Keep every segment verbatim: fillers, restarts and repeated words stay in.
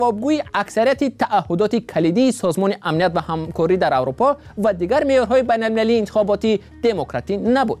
جوابگوی اکثریت تعهدات کلیدی سازمان امنیت و همکاری در اروپا و دیگر معیارهای بین‌المللی انتخاباتی دموکراتی نبود.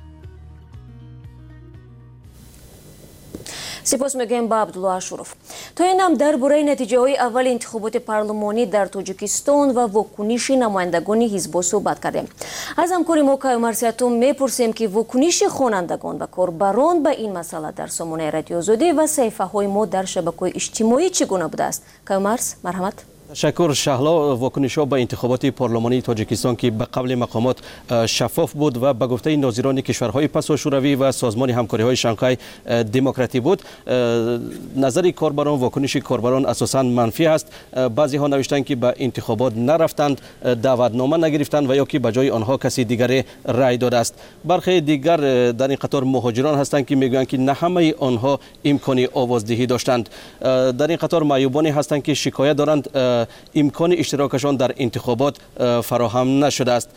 سپاس میگیم با عبدالله اشرف. تا این هم درباره نتیجه های اول انتخابات پارلمانی در تاجیکستان و واکنش نمایندگان حزب صحبت کردیم. از همکار ما کیومرث سیاتوم میپرسیم که واکنش خوانندگان و کاربران به این مسئله در سامانه رادیو آزادی و صفحه های ما در شبکه‌های اجتماعی چگونه بوده است؟ کیومرث، مرحمت. تشکر شهلا. واکنش‌ها به انتخابات پارلمانی تاجیکستان که به قبل مقامات شفاف بود و به گفته ناظران کشورهای پسا شوروی و سازمان همکاری‌های شانگهای دموکراتی بود، نظر کاربران، واکنش کاربران اساساً منفی است. بعضی ها نوشتند که به انتخابات نرفتند، دعوتنامه نگرفتند و یا که به جای آنها کسی دیگر رای داده است. برخی دیگر در این قطار مهاجران هستند که میگویند که نه همه آنها امکان آوازدهی داشتند. در این قطار معیوبانی هستند که شکایت دارند امکان اشتراکشان در انتخابات فراهم نشده است.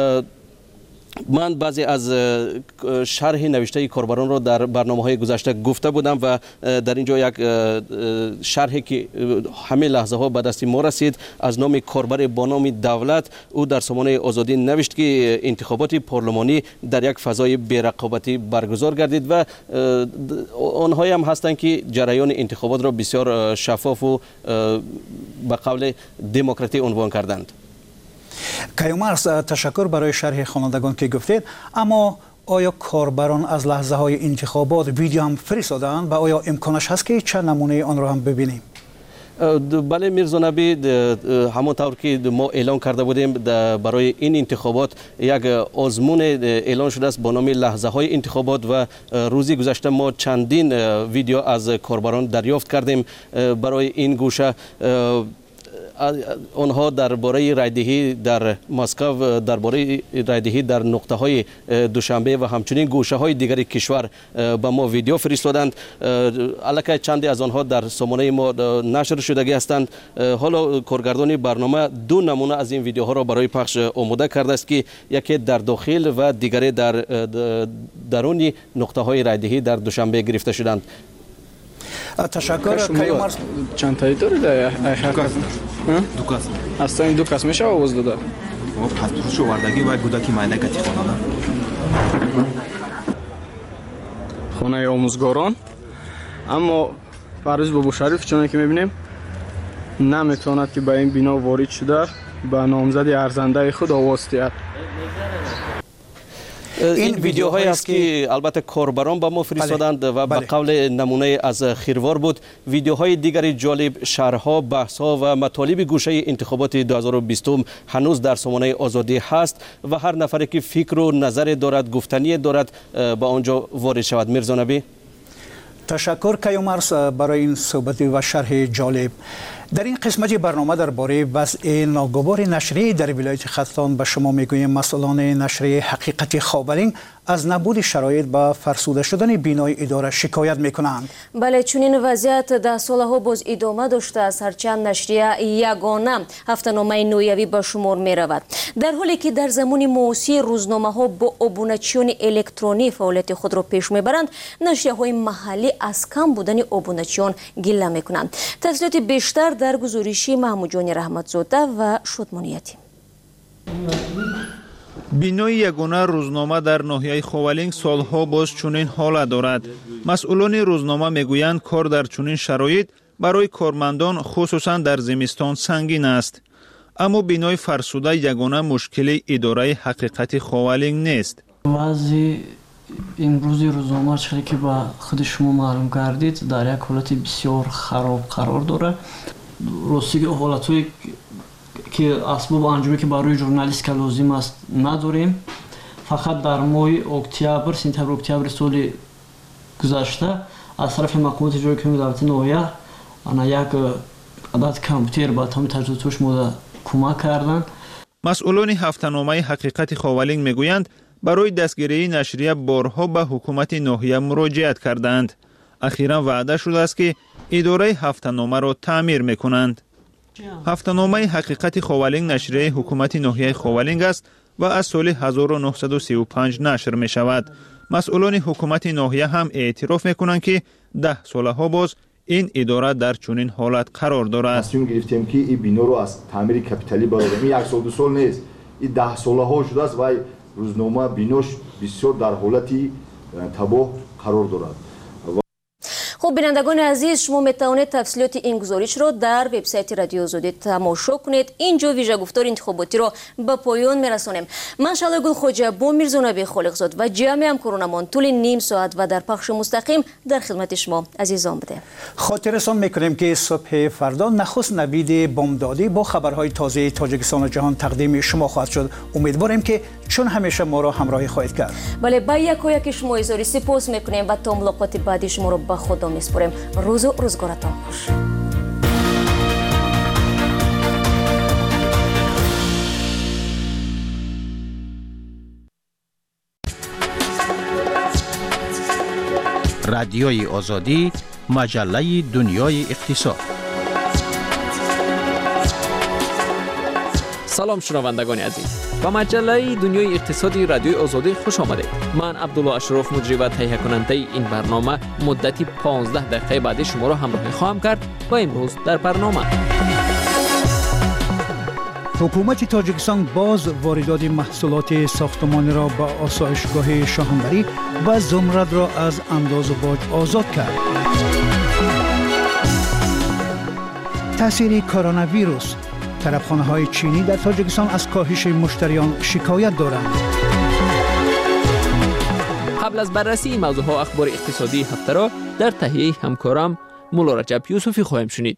من بعضی از شرح نوشته کاربران را در برنامه‌های گذشته گفته بودم و در اینجا یک شرحی که همه لحظه ها به دست ما رسید از نام کاربر با نام دولت، او در سامانه آزادی نوشت که انتخابات پارلمانی در یک فضای بی‌رقابتی برگزار گردید و آنها هم هستند که جریان انتخابات را بسیار شفاف و به قول دموکراتی عنوان کردند. کیومرث، تشکر برای شرح خوانندگان که گفتید. اما آیا کاربران از لحظه های انتخابات ویدیو هم فرستادند و آیا امکانش هست که چند نمونه آن را هم ببینیم؟ بله میرزا نبی، همانطور که ما اعلان کرده بودیم برای این انتخابات یک آزمون اعلان شده است با نام لحظه های انتخابات و روزی گذشته ما چندین ویدیو از کاربران دریافت کردیم برای این گوشه. آنها درباره رایدهی در مسکو، درباره رایدهی در نقطه های دوشنبه و همچنین گوشه های دیگر کشور به ما ویدیو فرستادند. البته چندی از آنها در سامانه ما نشر شدگی هستند. حالا کارگردان برنامه دو نمونه از این ویدیوها را برای پخش آماده کرده است که یکی در داخل و دیگری در درون نقطه های رایدهی در دوشنبه گرفته شدند. تشکر کیومرث. چند تایی دارید؟ دو کس. دو کس. اصلا این دو کس میشه آواز داده؟ پاسپورتشو وردگی و کودکی معینکتی خانه. خانه آموزگاران. اما پرویز بابا شریف چون که میبینیم نمیتواند که به این بنا وارد شده به نامزد ارزنده خود آواز دهد. این ویدیوهایی است که البته کاربران به ما فرستادند و به قول نمونه از خیروار بود. ویدیوهای دیگری جالب، شرح‌ها، بحث‌ها و مطالب گوشه انتخابات دو هزار و بیست هنوز در سامانه آزادی هست و هر نفری که فکر و نظر دارد، گفتنی دارد به آنجا وارد شود. میرزا نبی. تشکر کیومرث برای این صحبت و شرح جالب. در این قسمت برنامه درباره وضع ناگوار نشریه در ولایت خراسان به شما میگوییم مسئولان نشریه حقیقت خاورین از نبود شرایط و فرسوده شدن بینای اداره شکایت میکنند. بله، چون این وضعیت ده ساله ها باز ادامه داشته است، هرچند نشریه یگانه هفته‌نامه نویوی به شمار می رود، در حالی که در زمان معاصر روزنامه ها با ابونچیون الکترونی فعالیت خود را پیش میبرند، نشریه های محلی از کم بودن ابونچیون گله میکنند. تفصیلات بیشتر در گزارشی محمود جان رحمتزاده و شادمانیتی. بینای یگانه روزنامه در ناحیه خوالینگ سالها باز چنین حالت دارد. مسئولان روزنامه میگویند کار در چنین شرایط برای کارمندان خصوصا در زمستان سنگین است. اما بینای فرسوده یگانه مشکل اداره حقیقت خوالینگ نیست. وضع امروزی روزنامه چیزی که با خود شما معلوم کردید در یک حالت بسیار خراب قرار داره. راستی حالتوی که اسباب انجامی که برای ژورنالیست که لازم است نداریم. فقط در ماه اکتبر، سپتامبر اکتبر سال گذشته از طرف مقامات اجرایی کننده دولت ناحیه آن یک عدد کامپیوتر با تمام تجهیزاتش ما کمک کردند. مسئولان هفته‌نامه حقیقت خوالینگ میگویند برای دستگیری نشریه بارها به حکومت ناحیه مراجعت کردند. اخیراً وعده شده است که اداره هفته‌نامه را تعمیر میکنند. هفته‌نامه حقیقت خوالینگ نشریه حکومت ناحیه خوالینگ است و از سال هزار و نهصد و سی و پنج نشر می شود. مسئولان حکومت ناحیه هم اعتراف می کنند که ده ساله ها باز این اداره در چنین حالت قرار دارد. تصمیم گرفتیم که این بنا رو از تعمیر کپیتالی برآوریم. یک سال دو سال نیست، این ده ساله ها شده است و روزنامه بیناش بسیار در حالتی تباه قرار دارد. خب بینندگان عزیز، شما میتوانید تفصیلات این گزارش رو در وبسایت رادیو آزادی تماشا کنید. اینجا ویژه گفتار انتخاباتی رو به پایان میرسانیم. من شعله گل خوجه با میرزا نبی خالقزاد و جمع همکارانمان طول نیم ساعت و در پخش مستقیم در خدمت شما عزیزان بودیم. خاطرتان میکنیم که صبح فردا نخست نوید بامدادی با خبرهای تازه تاجیکستان و جهان تقدیم شما خواهد شد. امیدواریم که چون همیشه ما را همراهی خواهید کرد. بله، با یک و یک شما اظهار سپاس میکنیم و تا ملاقات بعدی شما رو به خدا میسپاریم. روز و روزگارتان خوش. رادیوی آزادی، مجله دنیای اقتصاد. سلام شنوندگان عزیز، با مجله دنیای اقتصادی رادیوی آزادی خوش آمدید. من عبدالله اشرف مجری و تهیه کننده این برنامه مدتی پانزده دقیقه بعد شما را همراهی خواهم کرد. و امروز در برنامه حکومت تاجیکستان باز واردات محصولات ساختمانی را با آسایشگاه شاهنبری و زمرد را از انداز و باج آزاد کرد. تاثیر کرونا ویروس، طرفخانه‌های چینی در تاجیکستان از کاهش مشتریان شکایت دارند. قبل از بررسی این موضوع ها اخبار اقتصادی هفته را در تهیه همکارم مولا رجب یوسفی خواهیم شنید.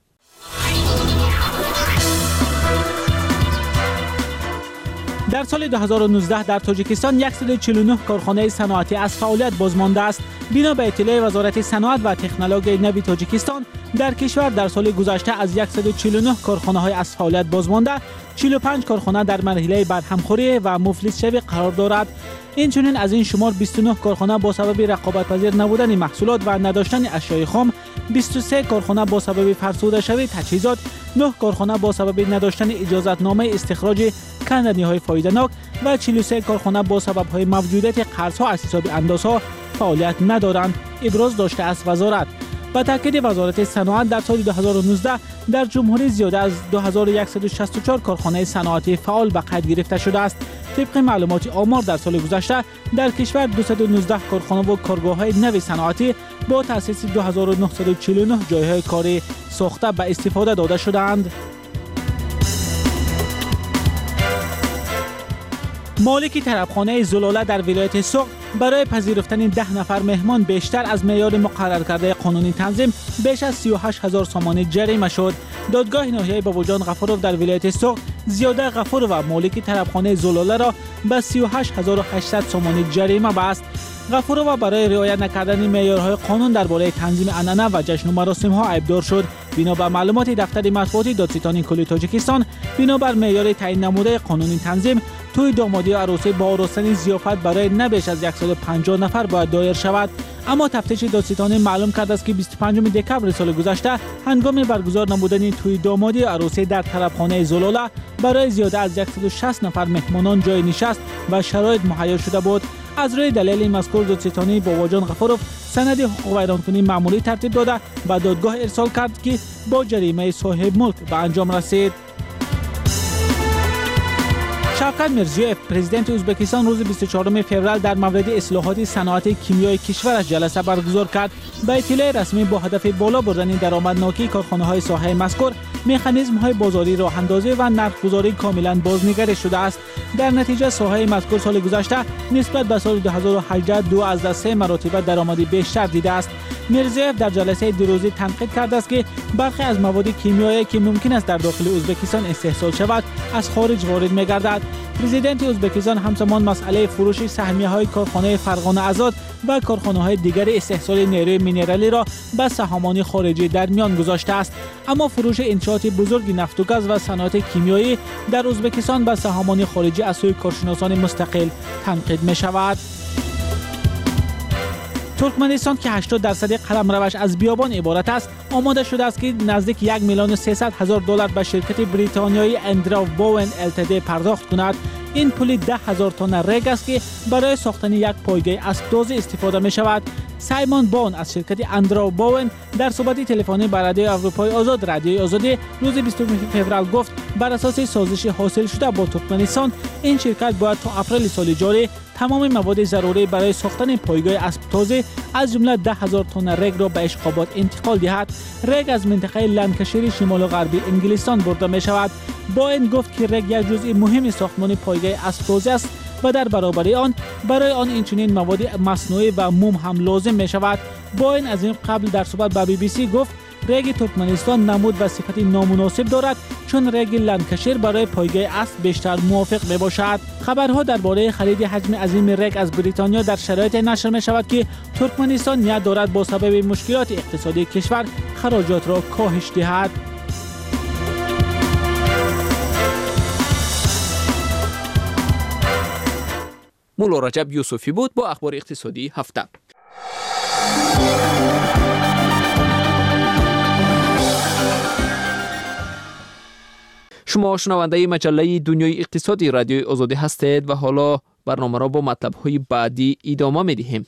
در سال دو هزار و نوزده در تاجیکستان صد و چهل و نه کارخانه صنعتی از فعالیت بازمانده است. بنا به اطلاع وزارت صنعت و تکنولوژی نو تاجیکستان، در کشور در سال گذشته از صد و چهل و نه کارخانه های از فعالیت بازمانده، چهل و پنج کارخانه در مرحله برهمخوری و مفلس شوی قرار دارد. اینچنین از این شمار بیست و نه کارخانه با سبب رقابت پذیر نبودن محصولات و نداشتن اشیاء خام، بیست و سه کارخانه با سبب فرسوده شوی تجهیزات، نه کارخانه با سبب نداشتن اجازتنامه استخراج کندنی‌های فایده‌ناک و چهل و سه کارخانه با سبب‌های موجودیت قرض‌ها از حساب اندازها فعالیت ندارند. ابراز داشته است وزارت. با تاکید وزارت صنعت، در سال دو هزار و نوزده در جمهوری زیاده از دو هزار و صد و شصت و چهار کارخانه صنعتی فعال به قید گرفته شده است. طبق معلومات آمار در سال گذشته در کشور دویست و نوزده کارخانه و کارگاه‌های نو صنعتی با تأسیس دو هزار و نهصد و چهل و نه جایهای کاری ساخته به استفاده داده شدند. مالک طرفخانه زلاله در ولایت سوق برای پذیرفتن ده نفر مهمان بیشتر از معیار مقرر کرده قانونی تنظیم بیش از سی و هشت هزار سامانه جریمه شد. دادگاه ناحیه باباجان غفورov در ولایت سوق زیاده غفورov و مالک طرفخانه زلاله را به سی و هشت هزار و هشتصد سامانه جریمه بست. غفورov برای رعایت نکردن معیارهای قانون درباره تنظیم عنعنه و جشن و مراسم ها عیبدار شد. بنا بر معلومات دفتر مطبوعاتی دادستان کل تاجیکستان، بنا بر معیار تعیین نموده قانونی تنظیم، توی دامادی و عروسی با آراستن ضیافت برای نه بیش از صد و پنجاه نفر باید دایر شود. اما تفتیش دادستانی معلوم کرده است که بیست و پنجم دکبر سال گذشته هنگام برگزار نمودن توی دامادی و عروسی در طرفخانه زلاله برای زیاده از صد و شصت نفر مهمانان جای نشست و شرایط مهیا شده بود. از روی دلیل مذکور دادستانی باباجان غفورov سند حقوق ویرانکنی معمولی ترتیب داده و دادگاه ارسال کرد که با جریمه صاحب ملک به انجام رسید. شوکت میرزیوف پرزیدنت ازبکستان روز بیست و چهارم فوریه در مورد اصلاحات صنعت کیمیایی کشورش جلسه برگزار کرد. با اطلاع رسمی با هدف بالا بردن درآمدناکی کارخانه‌های ساحه مذکور، مکانیزم‌های بازاری راه اندازی و نرخ‌گذاری کاملا بازنگری شده است. در نتیجه ساحه مذکور سال گذشته نسبت به سال دو هزار و هجده دو از سه مراتب درآمدی بیشتر دیده است. میرزیوف در جلسه دو روزه تنقید کرده است که برخی از مواد کیمیایی که ممکن است در داخل ازبکستان استحصال شود از خارج وارد می‌گردد. پرزیدنت ازبکستان همزمان مسئله فروش سهمیه‌های کارخانه فرغانه آزاد و کارخانه‌های دیگر استحصال نیروی مینرالی را به سهامان خارجی در میان گذاشته است. اما فروش انشاءات بزرگ نفت و گاز و صنایع کیمیایی در ازبکستان به سهامان خارجی از سوی کارشناسان مستقل تنقید می‌شود. ترکمنستان که هشتاد درصد قلمروش از بیابان عبارت است، آماده شده است که نزدیک یک میلیون و سیصد هزار دلار به شرکت بریتانیایی اندراو باون التد پرداخت کند. این پول ده هزار تن رگ است که برای ساختن یک پایگاه اسب‌دوزی استفاده می شود. سایمون بون از شرکت اندرو باون در صحبت تلفنی با رادیوی اروپای آزاد رادیوی آزادی روز بیستم فوریه گفت بر اساس سازش حاصل شده با ترکمنستان این شرکت باید تا اپریل سال جاری تمام مواد ضروری برای ساختن پایگاه اسب تازه از جمله ده هزار تن رگ را به اشقابات انتقال دهد. رگ از منطقه لنکشیر شمال و غربی انگلستان برده می شود. باین گفت که رگ یک جزء مهم ساختمان پایگاه اسب تازه است و در برابر آن برای آن اینچنین مواد مصنوعی و موم هم لازم می شود. باین از این قبل در صحبت با بی بی سی گفت رگ ترکمنستان نمود و صفت نامناسب دارد چون رگ لنکشیر برای پایگاه اسب بیشتر موافق می باشد. خبرها درباره خرید حجم عظیم رگ از بریتانیا در شرایط نشر می شود که ترکمنستان نیت دارد با سبب مشکلات اقتصادی کشور خراجات را کاهش دهد. مولا رجب یوسفی بود با اخبار اقتصادی هفته. شما شنونده مجله دنیای اقتصادی رادیوی آزادی هستید و حالا برنامه را با مطلب‌های بعدی ادامه می‌دهیم.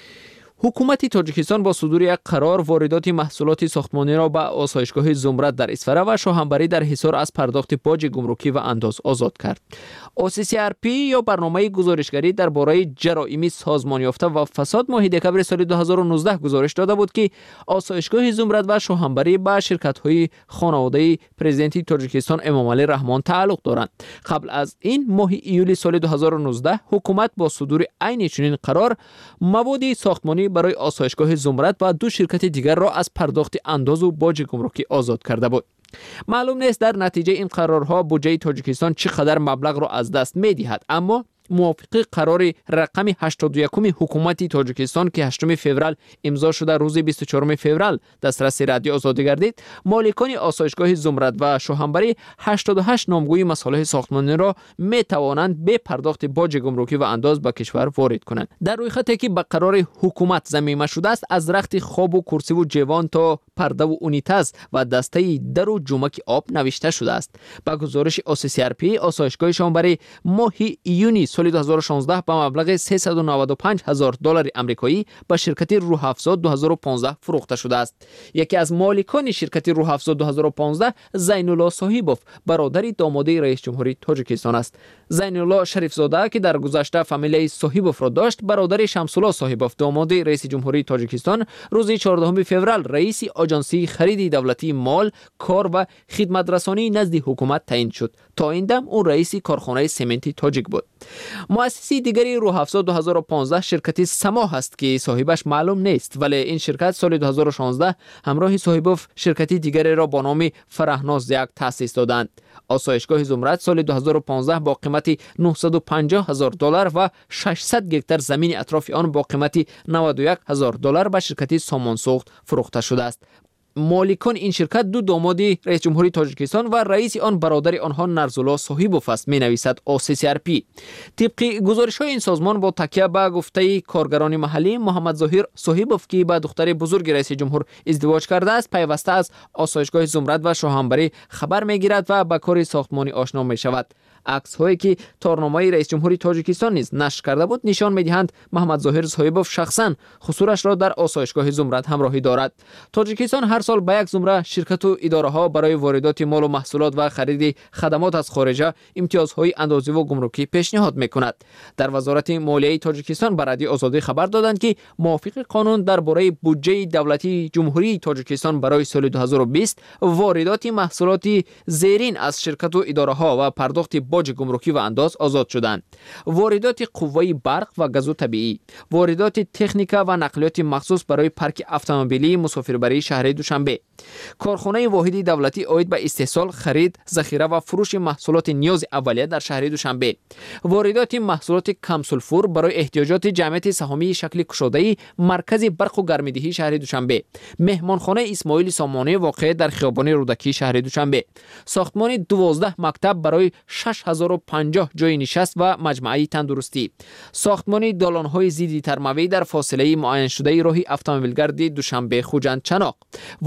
حکومت تاجیکستان با صدور یک قرار واردات محصولات ساختمانی را به آسایشگاه زمرد در اسفره و شاهنبری در حصار از پرداخت باج گمرکی و انداز آزاد کرد. او سی سی آر پی یا برنامه گزارشگری درباره جرایم سازمان یافته و فساد ماه دکمبر سال دو هزار و نوزده گزارش داده بود که آسایشگاه زمرد و شاهنبری به شرکت‌های خانواده پرزیدنت تاجیکستان امام علی رحمان تعلق دارند. قبل از این ماه ایول سال دو هزار و نوزده حکومت با صدور عین چنین قرار مواد ساختمانی برای آسایشگاه زمرد و دو شرکت دیگر را از پرداخت انداز و باج گمرکی آزاد کرده بود. معلوم نیست در نتیجه این قرارها بودجه تاجیکستان چقدر مبلغ را از دست می‌دهد، اما موافق قرار رقم هشتاد و یک حکومت تاجیکستان که هشتم فوریه امضا شده روز بیست و چهارم فوریه دسترس رادیو آزادی گردید، مالکان آسایشگاه زمرد و شاهنبری هشتاد و هشت نامگوی مصالح ساختمانی را می توانند به پرداخت باج گمرکی و انداز به کشور وارد کنند. در روی خطی که به قرار حکومت ضمیمه شده است، از رخت خواب و کرسی و جوان تا پرده و اونیتاز و دسته در و جومک آب نوشته شده است. با گزارش او سی سی آر پی آسایشگاه شاهنبری ماه ایونی سال دو هزار و شانزده با مبلغ سیصد و نود و پنج هزار دلار آمریکایی به شرکت روح افزا دو هزار و پانزده فروخته شده است. یکی از مالکان شرکت روح افزا دو هزار و پانزده زین الله صاحبوف برادر داماده رئیس جمهوری تاجیکستان است. زین الله شریف زاده که در گذشته فامیله صاحبوف را داشت، برادر شمس الله صاحبوف داماده رئیس جمهوری تاجیکستان روز چهاردهم فوریه رئیس آژانسی خرید دولتی مال، کار و خدمت رسانی نزد حکومت تعیین شد. تا این دم اون رئیس کارخانه سمنت تاجیک بود. مؤسسی دیگری روح افزا دو هزار و پانزده شرکت سما است که صاحبش معلوم نیست، ولی این شرکت سال دو هزار و شانزده همراه صاحبوف شرکتی دیگری را با نام فرهناز یک تأسیس دادند. آسایشگاه زمرد سال دو هزار و پانزده با قیمت نهصد و پنجاه هزار دلار و ششصد هکتار زمین اطراف آن با قیمت نود و یک هزار دلار به شرکت سامانساخت فروخته شده است. مالکان این شرکت دو داماد رئیس جمهوری تاجیکستان و رئیس آن برادر آنها نرزالله صاحبوف است، می نویسد او سی سی آر پی. طبق گزارش های این سازمان با تکیه به گفته کارگران محلی، محمد ظاهر صاحبوف که با دختر بزرگ رئیس جمهور ازدواج کرده است، پیوسته از آسایشگاه زمرد و شاهنبری خبر می گیرد و به کار ساختمانی آشنا می شود. عکس هایی که تارنامه رئیس جمهوری تاجیکستان نیز نشر کرده بود نشان می‌دهند محمد ظاهر صاحبوف شخصا خسورش را در آسایشگاه زمرد همراهی دارد. تاجیکستان هر سال به یک زمره شرکت و اداره ها برای واردات مال و محصولات و خرید خدمات از خارج امتیازهای اندازی و گمرکی پیشنهاد می‌کند. در وزارت مالیه تاجیکستان به رادیو آزادی خبر دادند که موافق قانون درباره بودجه دولتی جمهوری تاجیکستان برای سال دو هزار و بیست واردات محصولات زیرین از شرکت و اداره ها و پرداخت باج گمرکی و انداز آزاد شدند. واردات قوه برق و گاز طبیعی، واردات تکنیکا و نقلیات مخصوص برای پارک اتومبیلی مسافربری شهر دوشنبه، کارخانه واحدی دولتی عاید به استحصال، خرید، ذخیره و فروش محصولات نیاز اولیه در شهر دوشنبه، واردات محصولات کم سولفور برای احتیاجات جمعیت سهامی شکل کشاده‌ای مرکز برق و گرمایدهی شهر دوشنبه، مهمانخانه اسماعیل سامانی واقع در خیابان رودکی شهر دوشنبه، ساختمان دوازده مکتب برای شش هزار و پنجاه جای نشست و مجمعه تندرستی، ساختمان دالان‌های ضد ترموی در فاصله معین شده راه اتومبیلگرد دوشنبه خوجند چناق، واردات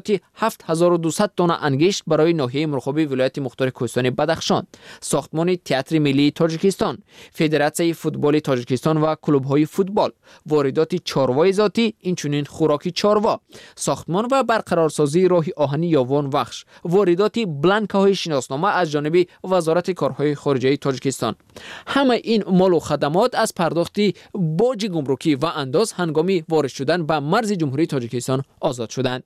وارداتی هفت هزار و دویست تن انگشت برای ناحیه مرغابی ولایت مختار کوهستانی بدخشان، ساختمان تئاتر ملی تاجیکستان، فدراسیون فوتبال تاجیکستان و کلوب‌های فوتبال، واردات چاروای ذاتی، اینچنین خوراکی چاروا، ساختمان و برقرارسازی راه آهنی یاوان بخش، واردات بلانک‌های شناسنامه از جانب وزارت کارهای خارجه تاجیکستان. همه این مال و خدمات از پرداخت باج گمرکی و انداز هنگامی وارد شدن به مرز جمهوری تاجیکستان آزاد شدند.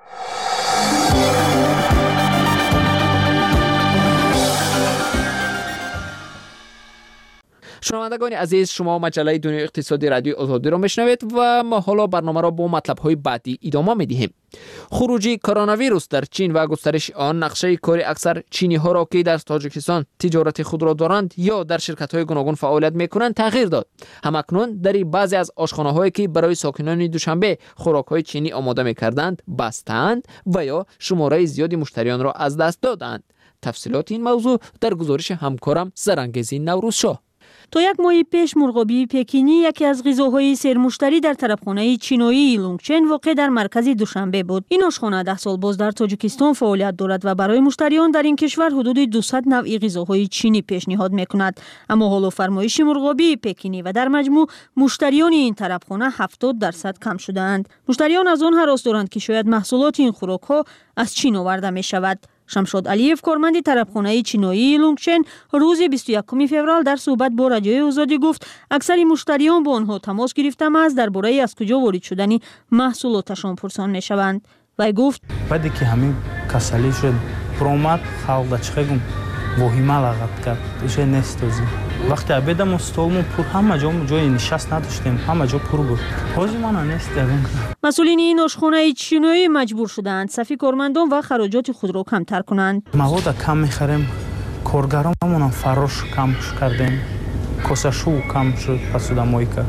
شنوندگان عزیز، شما مجله دنیای اقتصادی رادیو آزادی را میشنوید و ما حالا برنامه را با مطلب‌های بعدی ادامه می‌دهیم. خروج کرونا ویروس در چین و گسترش آن نقشه کار اکثر چینی ها را که در تاجیکستان تجارت خود را دارند یا در شرکت های گوناگون فعالیت میکنند تغییر داد. همکنون در بعضی از آشخانه هایی که برای ساکنان دوشنبه خوراک های چینی آماده میکردند بستند و یا شماره زیادی مشتریان را از دست دادند. تفصیلات این موضوع در گزارش همکارم زرنگزی نوروزشاه. تا یک ماه پیش مرغابی پکینی یکی از غذاهای سرمشتری در طرفخانه چینایی لونگچن واقع در مرکز دوشنبه بود. این آشخانه ده سال باز در تاجیکستان فعالیت دارد و برای مشتریان در این کشور حدود دویست نوع غذاهای چینی پیشنهاد میکند. اما حالا فرمایش مرغابی پکینی و در مجموع مشتریان این طرفخانه هفتاد درصد کم شدند. مشتریان از آن هراس دارند که شاید محصولات این خوراک‌ها از چین آورده می شود. شمشاد علیف کارمند طرفخانه چینایی لونگچن روز بیست و یکم فوریه در صحبت با رادیوی آزادی گفت اکثر مشتریان با آنها تماس گرفتم از درباره از کجا وارد شدنی محصولاتشان پرسان میشوند. وی گفت بعد که همین کسلی شد پرومات خالد چخگم وهیما لغت کرد ایشه نستوزی وقتی عبیدم استولمون پر همه جا جای نشست نداشتیم همه جا پر بود حاضی من نستیم. مسئولین این آشخانه چینایی مجبور شدند صفی کارمندان و خراجات خود را کمتر کنند. مواد کم میخریم کارگرامون فروش کم کردیم کاسشو کم شد پسودمایی که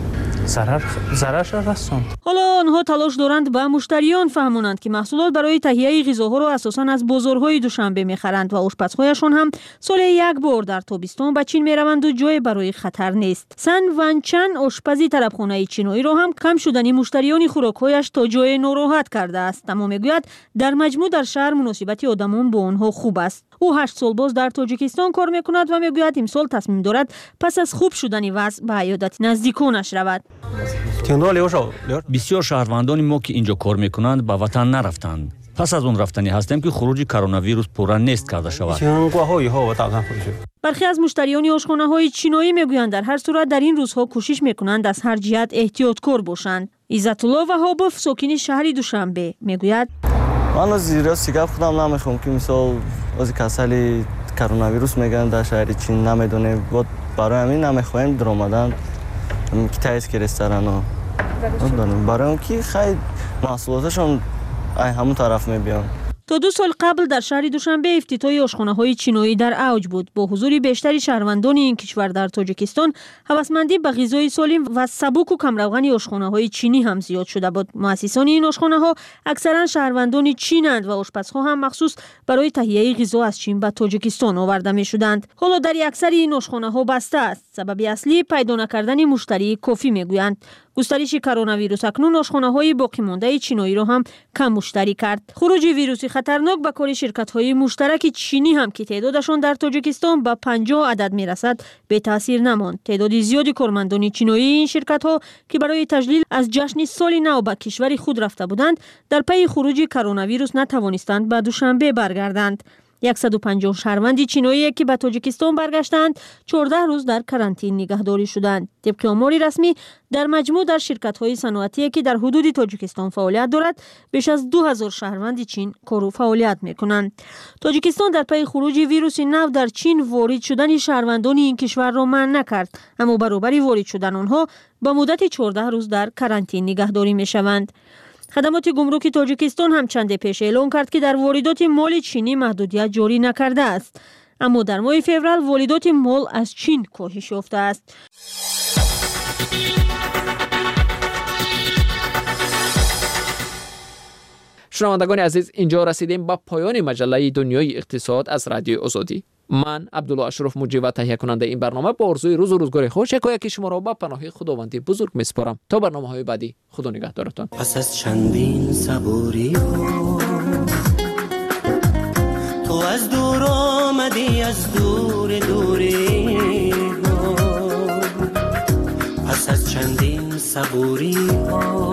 ضرر ضررش رسوند. حالا آنها تلاش دارند به مشتریان فهمونند که محصولات برای تهیه غذاها را اساساً از بازارهای دوشنبه میخرند و آشپزهایشان هم سال یک بار در تابستان به چین میروند و جای برای خطر نیست. سن ونچن آشپزی طرفخانه چینایی را هم کم شدنی مشتریان خوراکهایش تا جای ناراحت کرده است. اما میگوید در مجموع در شهر مناسبت آدمان با آنها خوب است. او هشت سال باز در تاجیکستان کار میکند و میگوید امسال تصمیم دارد پس از خوب شدن وضع به عیادت نزدیکانش رود. بسیار شهروندان ما که اینجا کار میکنند به وطن نرفتند. پس از اون رفتنی هستیم که خروج کرونا ویروس پورا نیست کرده شود. برخی از مشتریان آشخانه های چینایی میگویند در هر صورت در این روزها کوشش میکنند از هر جهت احتیاطکار باشند. عزت الله وهابوف ساکن شهر دوشنبه میگوید من از زیرا سیگار خودم نمیخوام که مثال از کسلی کرونا ویروس میگن در شهر چین نمیدونه بود برای همین نمیخوایم در آمدن که تایید که رستوران ها برای اون که خیلی محصولاتشون همون طرف میبیان. تا دو سال قبل در شهر دوشنبه افتتاح آشخانه‌های چینایی در اوج بود. با حضور بیشتری شهروندان این کشور در تاجیکستان، هوسمندی به غذای سالم و سبک و کمروغن آشخانه‌های چینی هم زیاد شده بود. مؤسسان این آشخانه‌ها اکثرا شهروندان چینند و آشپزها هم مخصوص برای تهیه غذا از چین به تاجیکستان آورده می‌شدند. حالا در اکثر این آشخانه‌ها بسته است. سبب اصلی پیدا نکردن مشتری کافی میگویند. گسترش کرونا ویروس اکنون آشخانه‌های باقی مانده چینایی را هم کم مشتری کرد. خروج ویروس خطرناک به کار شرکت‌های مشترک چینی هم که تعدادشان در تاجیکستان به پنجاه عدد میرسد به تاثیر نماند. تعداد زیادی کارمندان چینایی این شرکت‌ها که برای تجلیل از جشن سال نو به کشور خود رفته بودند در پی خروج کرونا ویروس نتوانستند به دوشنبه برگردند. صد و پنجاه شهروند چینایی که به تاجیکستان برگشتند چهارده روز در کرانتین نگهداری شدند. طبق آمار رسمی در مجموع در شرکت‌های صنعتی که در حدود تاجیکستان فعالیت دارد بیش از دو هزار شهروند چین کار و فعالیت می‌کنند. تاجیکستان در پی خروج ویروس نو در چین وارد شدن شهروندان این کشور را منع نکرد، اما برابر وارد شدن آنها به مدت چهارده روز در کرانتین نگهداری می‌شوند. خدمات گمرک تاجیکستان هم چند پیش اعلام کرد که در واردات مال چینی محدودیت جاری نکرده است، اما در ماه فوریه واردات مال از چین کاهش یافته است. شنوندگان عزیز، اینجا رسیدیم به پایان مجله دنیای اقتصاد از رادیو آزادی. من عبدالله اشرف مجری و تهیه کننده این برنامه با آرزوی روز و روزگار خوش یکایک شما را به پناه خداوند بزرگ میسپارم. تا برنامه‌های بعدی، خدا نگهدارتان. پس از چندین صبوری تو از دور آمدی از دور دوری ها، پس از چندین صبوری ها.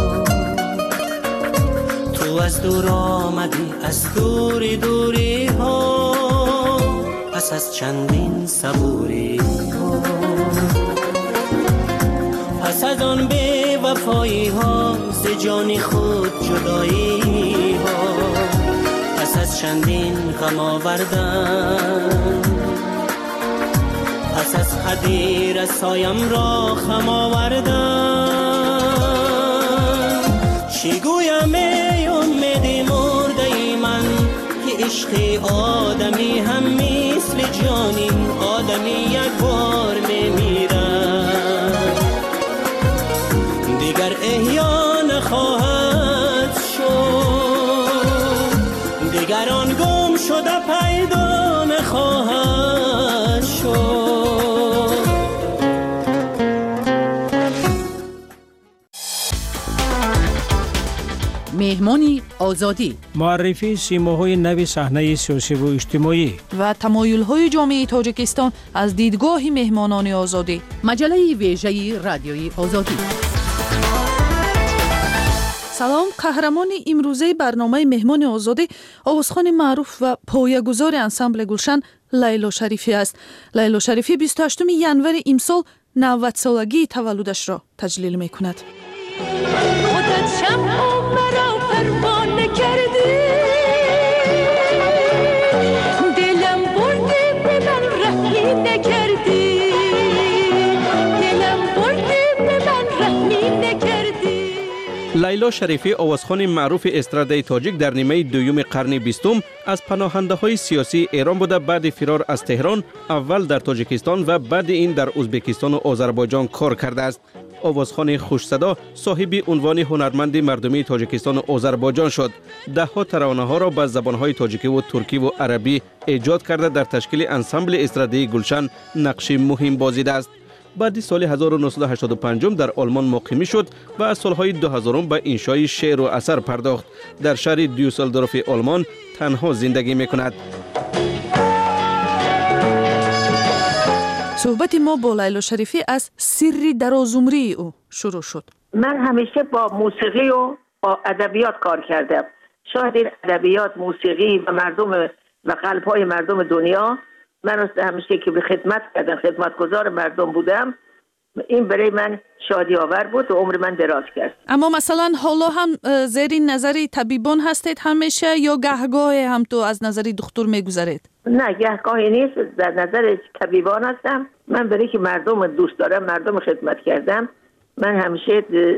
تو از دور آمدی از دور دوری ها، پس از چندین صبوری ها. پس از آن بی وفایی ها، ز جان خود جدایی ها، پس از چندین غم آوردن، پس از حدی رسایم را خم آوردن. چی گویم ای امید مرده ای من، که عشق آدمی هم مثل جانی، آدمی یک بار میمیرد دیگر احیا نخواهد شد، دیگر آن گم شده پیدا نخواهد شد. مهمانی آزادی، معرفی سیماهای نو صحنه سیاسی و اجتماعی و تمایل‌های جامعه تاجیکستان از دیدگاه مهمانان آزادی. مجله ویژه رادیوی آزادی. سلام، قهرمان امروزه برنامه مهمان آزادی آوازخوان معروف و پایه‌گذار انسامبل گلشن لیلا شریفی است. لیلا شریفی بیست و هشتم ژانویه امسال نود سالگی تولدش را تجلیل می‌کند. خودت شمع مرا پروانه کردی، دلم بردی به من رحمی نکردی، دلم بردی به من رحمی نکردی. لیلا شریفی آوازخوان معروف استراده تاجیک در نیمه دوم قرن بیستم از پناهنده های سیاسی ایران بوده. بعد فرار از تهران اول در تاجیکستان و بعد این در ازبکستان و آذربایجان کار کرده است. آوازخوان خوش صدا صاحب عنوان هنرمند مردمی تاجیکستان و آذربایجان شد. ده ها ترانه ها را به زبان های تاجیکی و ترکی و عربی ایجاد کرده در تشکیل انسامبل استراده گلشن نقش مهم بازیده است. بعد سال هزار و نهصد و هشتاد و پنج در آلمان مقیم شد و از سالهای دو هزار به انشای شعر و اثر پرداخت. در شهر دیوسلدورف آلمان تنها زندگی میکند. صحبت ما با لیلا شریفی از سری درازمری او شروع شد. من همیشه با موسیقی و با ادبیات کار کردم. شاید این ادبیات، موسیقی و مردم و قلب‌های مردم دنیا، من همیشه که به خدمت کردم، خدمتگزار مردم بودم، این برای من شادی آور بود و عمر من دراز کرد. اما مثلا حالا هم زیر نظر طبیبان هستید همیشه یا گهگاه هم تو از نظر دکتر میگذارید؟ نه، گهگاهی نیست، در نظر طبیبان هستم. من برای که مردم دوست دارم، مردم خدمت کردم، من همیشه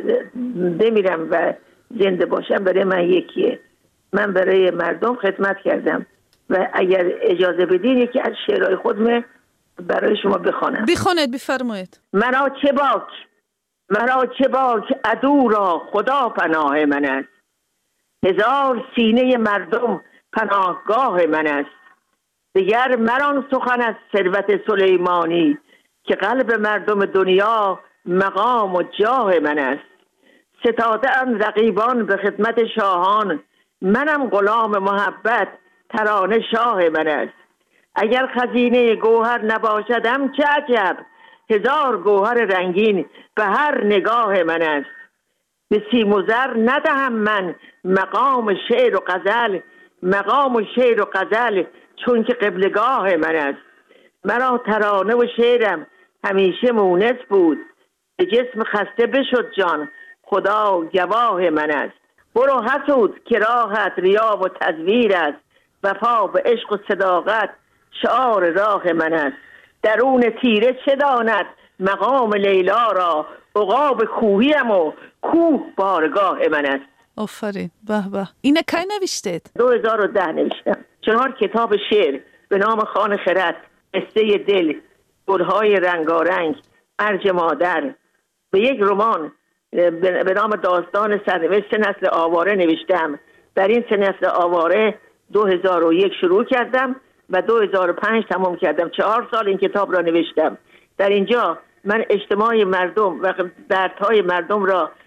بمیرم و زنده باشم برای من یکیه. من برای مردم خدمت کردم و اگر اجازه بدین یکی از شعرهای خودم برای شما بخوانم. بخوانید، بفرمایید. مرا چه باک، مرا چه باک، عدو را خدا پناه من است. هزار سینه مردم پناهگاه من است. دیگر مران سخن از ثروت سلیمانی، که قلب مردم دنیا مقام و جاه من است. ستاده ام رقیبان به خدمت شاهان، منم غلام محبت ترانه شاه من است. اگر خزینه گوهر نباشدم چه عجب، هزار گوهر رنگین به هر نگاه من است. به سیم و زر ندهم من مقام شعر و غزل، مقام و شعر و غزل چون که قبلگاه من است. مرا ترانه و شعرم همیشه مونس بود، به جسم خسته بشد جان خدا گواه من است. برو حسود که راحت ریا و تزویر است، وفا به عشق و صداقت شعار راه من است. درون تیره چه داند مقام لیلا را، عقاب کوهیم و کوه بارگاه من است. آفرین، به به. اینه کی نوشتید؟ دو هزار و ده نوشتم. چهار کتاب شعر به نام خان خرد، قصه دل، گلهای رنگارنگ، ارج مادر، به یک رمان به نام داستان سرنوشت سه نسل آواره نوشتم. در این سه نسل آواره دو هزار و یک شروع کردم و دو هزار و پنج تمام کردم. چهار سال این کتاب را نوشتم. در اینجا من اجتماع مردم و دردهای مردم را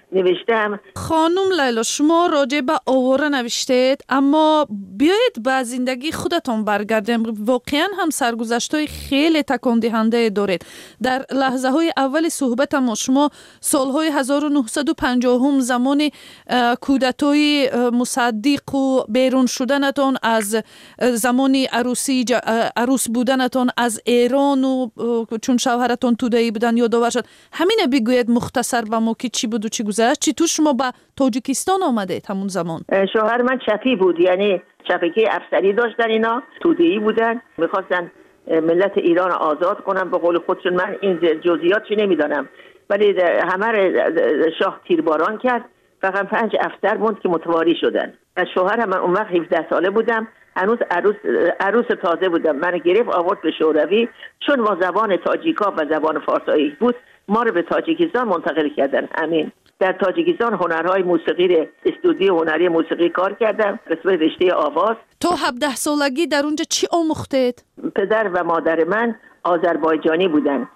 نوشتم. خانم لیلا شما راجع به آواره نوشتید، اما بیایید به زندگی خودتون برگردیم. واقعا هم سرگذشت‌های خیلی تکان دهنده دارید. در لحظه های اول صحبت ما شما سالهای هزار و نهصد و پنجاه هم زمان کودتای مصدق و بیرون شدنتون از زمان عروسی عروس بودنتون از ایران و چون شوهرتون توده‌ای بودن یادآور شد. همین بگوید مختصر به ما که چی بود و چی گذشت. چی تو شما به تاجیکستان آمدید همون زمان؟ شوهر من چپی بود، یعنی شبکه افسری داشتن، اینا توده‌ای بودن، میخواستن ملت ایران آزاد کنن به قول خودشون. من این جزئیات چی نمیدانم، ولی همه شاه تیرباران کرد، فقط پنج افسر موند که متواری شدن. شوهر من اون وقت هفده ساله بودم، هنوز عروس عروس تازه بودم. من گرفت آورد به شوروی، چون ما زبان تاجیکا و زبان فارسی بود ما رو به تاجیکستان منتقل کردن. همین در تاجیکستان هنرهای موسیقی استودیو هنری موسیقی کار کردم، قسمت رشته آواز. تو هفده سالگی در اونجا چی آموختید؟ پدر و مادر من آذربایجانی بودن.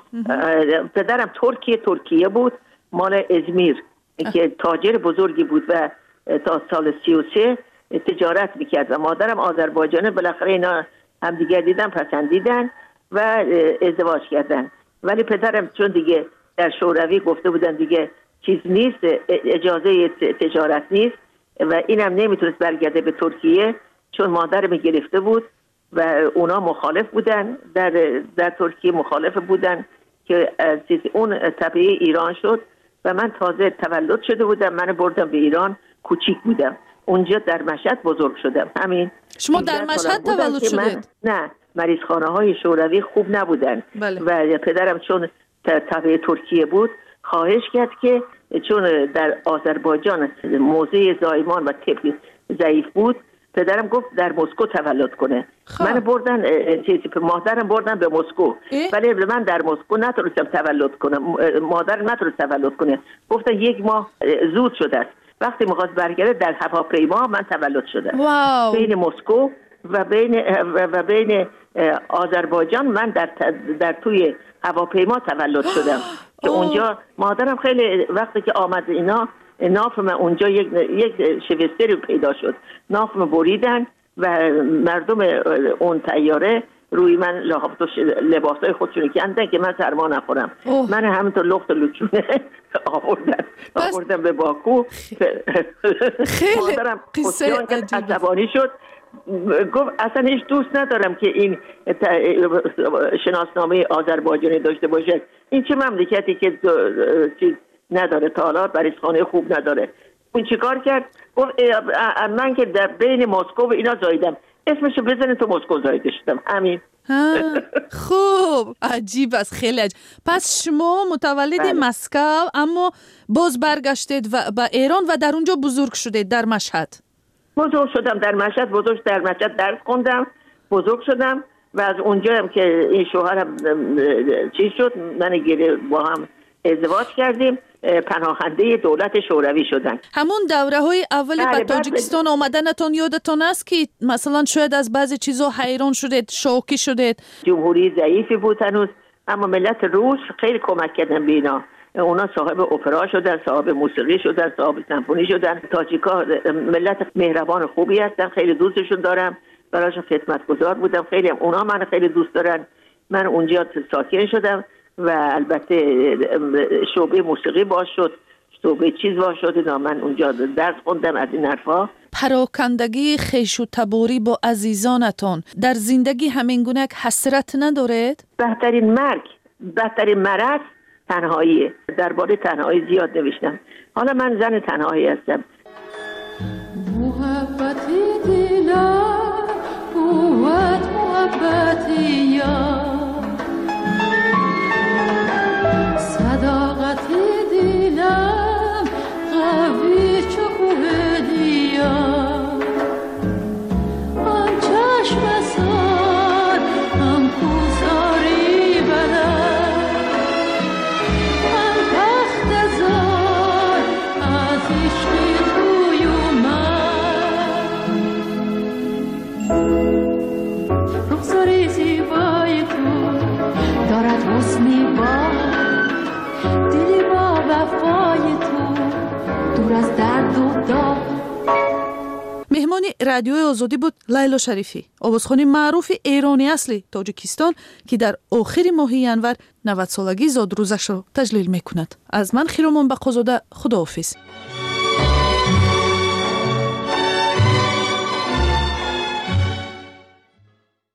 پدرم ترکیه ترکیه بود، مال ازمیر که تاجر بزرگی بود و تا سال سی و سه تجارت میکرد و مادرم آذربایجانی. بالاخره اینا هم دیگر دیدن، پسندیدن و ازدواج کردن. ولی پدرم چون دیگه در شوروی گفته بودن دیگه چیز نیست، اجازه تجارت نیست و اینم نمیتونست برگرده به ترکیه، چون مادرم گرفته بود و اونا مخالف بودن، در در ترکیه مخالف بودن که چیز اون تبعه ایران شد و من تازه تولد شده بودم. من بردم به ایران، کوچیک بودم، اونجا در مشهد بزرگ شدم. همین. شما در مشهد تولد شدید؟ نه، مریضخانه های شوروی خوب نبودن. بله. و پدرم چون تبع ترکیه بود خواهش کرد که چون در آذربایجان موضع زایمان و طب ضعیف بود، پدرم گفت در مسکو تولد کنه. خواه. من بردن چیزی مادرم بردن به مسکو، ولی من در مسکو نتونستم تولد کنم. مادرم نتونست تولد کنه، گفتن یک ماه زود شده است. وقتی می‌خواست برگرده در هواپیما من تولد شدم. واو. بین مسکو و بین و بین آذربایجان من در در توی هواپیما تولد شدم که اونجا مادرم خیلی وقتی که آمد اینا نافم اونجا یک یک شوستری پیدا شد، نافم بریدن و مردم اون طیاره روی من لباسای خودشون کندن که من سرما نخورم. من همینطور لخت و لچونه آوردن آوردن به باکو. مادرم خودشون که عصبانی شد، گفت اصلا هیچ دوست ندارم که این شناسنامه آذربایجانی داشته باشه. این چه مملکتی که چیز نداره، تا حالا مریضخانه خوب نداره. اون چیکار کرد؟ گفت من که در بین مسکو و اینا زاییدم، اسمشو بزنید تو مسکو زایده شدم. همین. خوب، عجیب است، خیلی عجیب. پس شما متولد مسکو اما باز برگشتید و به ایران و در اونجا بزرگ شدید در مشهد. بزرگ شدم در مشهد، بزرگ در مشهد درس خوندم، بزرگ شدم و از اونجا هم که این شوهرم چی شد، من گیره با هم ازدواج کردیم، پناهنده دولت شوروی شدن. همون دوره های اول به تاجیکستان آمدنتون یادتون است که مثلا شاید از بعضی چیزا حیران شدید، شوکی شدید؟ جمهوری ضعیفی بود هنوز، اما ملت روس خیلی کمک کردن به اینا. اونا صاحب اپرا شدن، صاحب موسیقی شدن، صاحب سمفونی شدن. تاجیکا ملت مهربان خوبی هستن، خیلی دوستشون دارم، براشون خدمتگزار بودم. خیلی اونا من خیلی دوست دارن. من اونجا ساکن شدم و البته شعبه موسیقی باز شد، شعبه چیز باز شد. من اونجا درس خوندم از این حرفا. پراکندگی خویش و تباری با عزیزانتون در زندگی همین گونه حسرت ندارید؟ بهترین مرگ، بهترین مرض تنهاییه. درباره تنهایی زیاد نوشتم. حالا من زن تنهایی هستم. محبتی دلم قوت محبتی یار، صداقتی دلم قوی چو کوه دیار، آن چشم سار هم کوزاری بلد، آن بخت زار از عشق توی اومد. رخساری زیبای تو دارد حسنی با دلی با وفای تو دور از درد و داغ. مهمان رادیوی آزادی بود لیلا شریفی، آوازخوان معروف ایرانی اصلی تاجیکستان که در آخر ماه ینور نود سالگی زاد روزش را تجلیل میکند. از من خیرمان بقازاده، خداحافظ.